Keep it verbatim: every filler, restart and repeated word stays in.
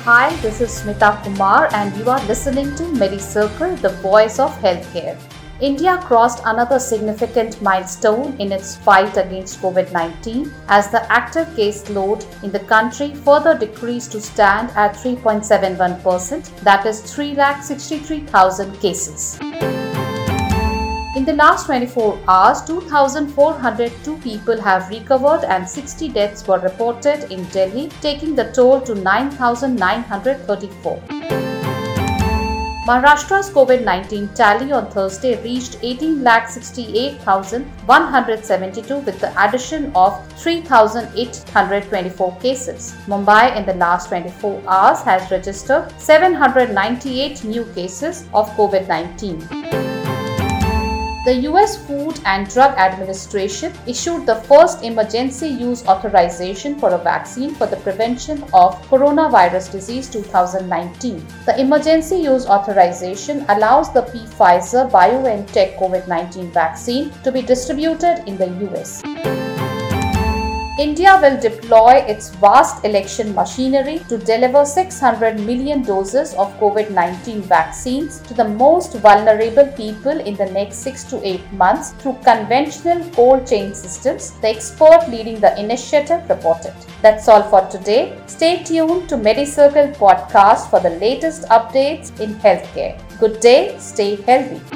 Hi, this is Smita Kumar and you are listening to MediCircle, the voice of healthcare. India crossed another significant milestone in its fight against COVID nineteen as the active case load in the country further decreased to stand at three point seven one percent, that is three lakh sixty-three thousand cases. In the last twenty-four hours, two thousand four hundred two people have recovered and sixty deaths were reported in Delhi, taking the toll to nine thousand nine hundred thirty-four. Maharashtra's COVID nineteen tally on Thursday reached eighteen lakh sixty-eight thousand one hundred seventy-two with the addition of three thousand eight hundred twenty-four cases. Mumbai in the last twenty-four hours has registered seven hundred ninety-eight new cases of COVID nineteen. The U S Food and Drug Administration issued the first emergency use authorization for a vaccine for the prevention of coronavirus disease twenty nineteen. The emergency use authorization allows the Pfizer BioNTech COVID nineteen vaccine to be distributed in the U S. India will deploy its vast election machinery to deliver six hundred million doses of COVID nineteen vaccines to the most vulnerable people in the next six to eight months through conventional cold chain systems, the expert leading the initiative reported. That's all for today. Stay tuned to MediCircle podcast for the latest updates in healthcare. Good day, stay healthy.